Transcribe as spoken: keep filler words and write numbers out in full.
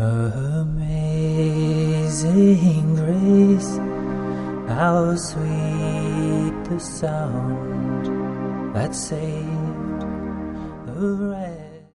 Amazing grace, how sweet the sound that saved a wretch.